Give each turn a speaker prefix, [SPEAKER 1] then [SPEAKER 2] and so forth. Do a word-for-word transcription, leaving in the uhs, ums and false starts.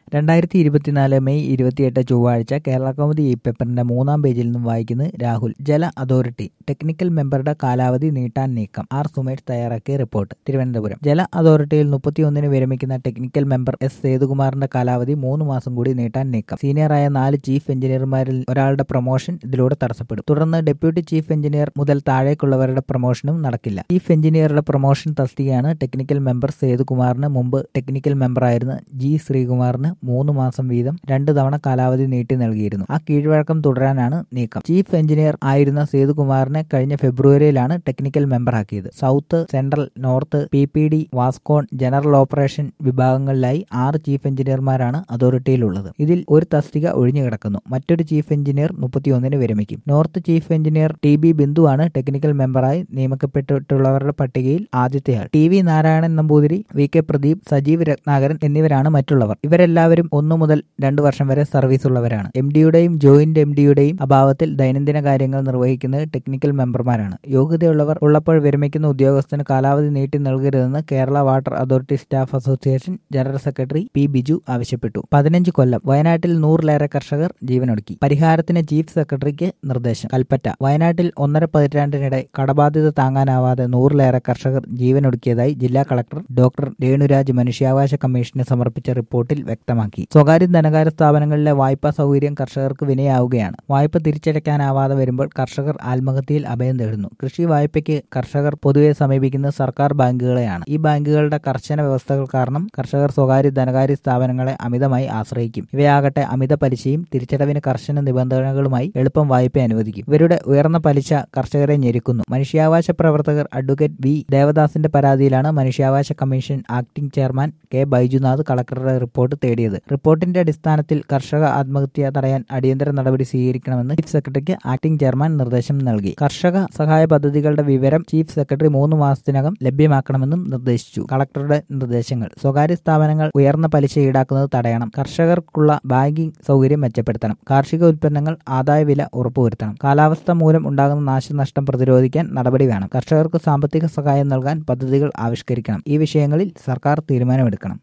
[SPEAKER 1] രണ്ടായിരത്തി ഇരുപത്തിനാല് മെയ് ഇരുപത്തിയെട്ട് ചൊവ്വാഴ്ച കേരളകൗമുദി ഈ പേപ്പറിന്റെ മൂന്നാം പേജിൽ നിന്നും വായിക്കുന്നത് രാഹുൽ. ജല അതോറിറ്റി ടെക്നിക്കൽ മെമ്പറുടെ കാലാവധി നീട്ടാൻ നീക്കം. ആർ സുമേഷ് തയ്യാറാക്കിയ റിപ്പോർട്ട്. തിരുവനന്തപുരം. ജല അതോറിറ്റിയിൽ മുപ്പത്തിയൊന്നിന് വിരമിക്കുന്ന ടെക്നിക്കൽ മെമ്പർ എസ് സേതുകുമാറിന്റെ കാലാവധി മൂന്ന് മാസം കൂടി നീട്ടാൻ നീക്കം. സീനിയറായ നാല് ചീഫ് എഞ്ചിനീയർമാരിൽ ഒരാളുടെ പ്രൊമോഷൻ ഇതിലൂടെ തടസ്സപ്പെടും. തുടർന്ന് ഡെപ്യൂട്ടി ചീഫ് എഞ്ചിനീയർ മുതൽ താഴേക്കുള്ളവരുടെ പ്രൊമോഷനും നടക്കില്ല. ചീഫ് എഞ്ചിനീയറുടെ പ്രൊമോഷൻ തസ്തികയാണ് ടെക്നിക്കൽ മെമ്പർ സേതുകുമാറിന് മുമ്പ് ടെക്നിക്കൽ മെമ്പറായിരുന്ന ജി ശ്രീകുമാറിന് മൂന്ന് മാസം വീതം രണ്ട് തവണ കാലാവധി നീട്ടി നൽകിയിരുന്നു. ആ കീഴ്വഴക്കം തുടരാനാണ് നീക്കം. ചീഫ് എഞ്ചിനീയർ ആയിരുന്ന സേതുകുമാറിനെ കഴിഞ്ഞ ഫെബ്രുവരിയിലാണ് ടെക്നിക്കൽ മെമ്പറാക്കിയത്. South, central, north, P P D, വാസ്കോൺ, ജനറൽ ഓപ്പറേഷൻ വിഭാഗങ്ങളിലായി ആറ് ചീഫ് എഞ്ചിനീയർമാരാണ് അതോറിറ്റിയിലുള്ളത്. ഇതിൽ ഒരു തസ്തിക ഒഴിഞ്ഞു കിടക്കുന്നു. മറ്റൊരു ചീഫ് എഞ്ചിനീയർ മുപ്പത്തിയൊന്നിന് വിരമിക്കും. North chief engineer T B ബിന്ദുവാണ് ടെക്നിക്കൽ മെമ്പറായി നിയമിക്കപ്പെട്ടിട്ടുള്ളവരുടെ പട്ടികയിൽ ആദ്യത്തെയാൾ. T V Narayanan Namboothiri, V K Pradeep, Sajeev Ratnakaran എന്നിവരാണ് മറ്റുള്ളവർ. ഇവരെല്ലാവരും ഒന്നു മുതൽ രണ്ടു വർഷം വരെ സർവീസ് ഉള്ളവരാണ്. എം ഡിയുടെയും ജോയിന്റ് എം ഡിയുടെയും അഭാവത്തിൽ ദൈനംദിന കാര്യങ്ങൾ നിർവഹിക്കുന്നത് ടെക്നിക്കൽ മെമ്പർമാരാണ്. യോഗ്യതയുള്ളവർ ഉള്ളപ്പോൾ വിരമിക്കുന്ന ഉദ്യോഗസ്ഥന് കാലാവധി നീട്ടി നൽകരുതെന്ന് Kerala water authority staff association general secretary P Biju ആവശ്യപ്പെട്ടു. പതിനഞ്ച് കൊല്ലം. വയനാട്ടിൽ നൂറിലേറെ കർഷകർ ജീവനൊടുക്കി. പരിഹാരത്തിന് ചീഫ് സെക്രട്ടറിക്ക് നിർദ്ദേശം. കൽപ്പറ്റ. വയനാട്ടിൽ ഒന്നര പതിറ്റാണ്ടിനിടെ കടബാധ്യത താങ്ങാനാവാതെ നൂറിലേറെ കർഷകർ ജീവനൊടുക്കിയതായി ജില്ലാ കളക്ടർ ഡോക്ടർ രേണുരാജ് മനുഷ്യാവകാശ കമ്മീഷന് സമർപ്പിച്ച റിപ്പോർട്ടിൽ വ്യക്തമാക്കി. സ്വകാര്യ ധനകാര്യ സ്ഥാപനങ്ങളിലെ വായ്പാ സൗകര്യം കർഷകർക്ക് വിനയാവുകയാണ്. വായ്പ തിരിച്ചടയ്ക്കാനാവാതെ വരുമ്പോൾ കർഷകർ ആത്മഹത്യയിൽ അഭയം തേടുന്നു. കൃഷി വായ്പയ്ക്ക് കർഷകർ പൊതുവെ സമീപിക്കുന്നത് സർക്കാർ ബാങ്കുകളെയാണ്. ഈ ബാങ്കുകളുടെ കർശന വ്യവസ്ഥകൾ കാരണം കർഷകർ സ്വകാര്യ ധനകാര്യ സ്ഥാപനങ്ങളെ അമിതമായി ആശ്രയിക്കും. ഇവയാകട്ടെ അമിത പലിശയും തിരിച്ചടവിന് കർശന നിബന്ധനകളുമായി എളുപ്പം വായ്പ അനുവദിക്കും. ഇവരുടെ ഉയർന്ന പലിശ കർഷകരെ ഞെരുക്കുന്നു. മനുഷ്യാവകാശ പ്രവർത്തകർ അഡ്വക്കേറ്റ് വി ദേവദാസിന്റെ പരാതിയിലാണ് മനുഷ്യാവകാശ commission acting chairman K Baijunath കളക്ടറുടെ റിപ്പോർട്ട് തേടിയത്. റിപ്പോർട്ടിന്റെ അടിസ്ഥാനത്തിൽ കർഷക ആത്മഹത്യ തടയാൻ അടിയന്തര നടപടി സ്വീകരിക്കണമെന്ന് ചീഫ് സെക്രട്ടറിക്ക് ആക്ടിംഗ് ചെയർമാൻ നിർദ്ദേശം നൽകി. കർഷക സഹായ പദ്ധതികളുടെ വിവരം ചീഫ് സെക്രട്ടറി മൂന്ന് മാസത്തിനകം ലഭ്യമാക്കണമെന്നും നിർദ്ദേശിച്ചു. കളക്ടറുടെ നിർദ്ദേശങ്ങൾ. സ്വകാര്യ സ്ഥാപനങ്ങൾ ഉയർന്ന പലിശ ഈടാക്കുന്നത് തടയണം. കർഷകർക്കുള്ള ബാങ്കിംഗ് സൗകര്യം മെച്ചപ്പെടുത്തണം. കാർഷിക ഉൽപ്പന്നങ്ങൾ ആദായ വില ഉറപ്പുവരുത്തണം. കാലാവസ്ഥ മൂലം ഉണ്ടാകുന്ന നാശനഷ്ടം പ്രതിരോധിക്കാൻ നടപടി വേണം. കർഷകർക്ക് സാമ്പത്തിക സഹായം നൽകാൻ പദ്ധതികൾ ആവിഷ്കരിക്കണം. ഈ വിഷയങ്ങളിൽ സർക്കാർ തീരുമാനമെടുക്കണം.